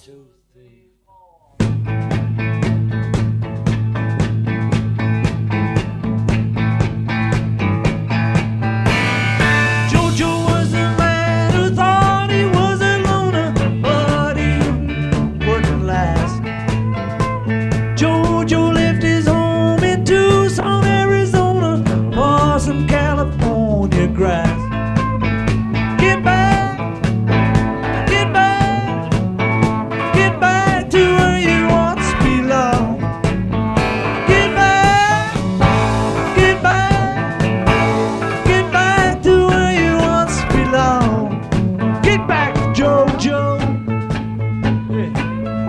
2, 3, 4. Jojo was a man who thought he was a loner, but he wouldn't last. Jojo left his home in Tucson, Arizona, for some California grass. Get back, get back, get back to where you once belonged. Get back, get back, get back to where you once belonged. Get back, Jojo. Yeah.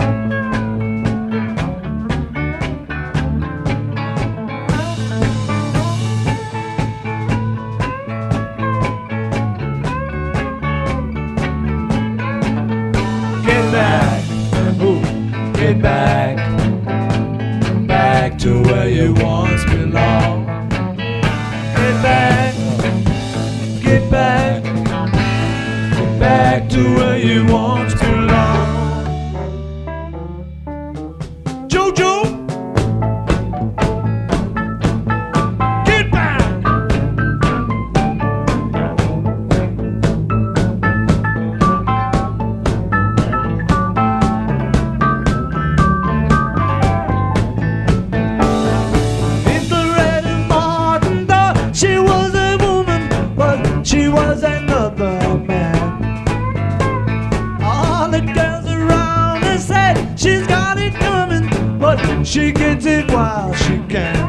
Get back, ooh, get back, back to where you once belonged. Get back, get back, back to where you once belonged. Jojo, get back. She was a woman, but she was another man. All the girls around her said she's got it coming, but she gets it while she can.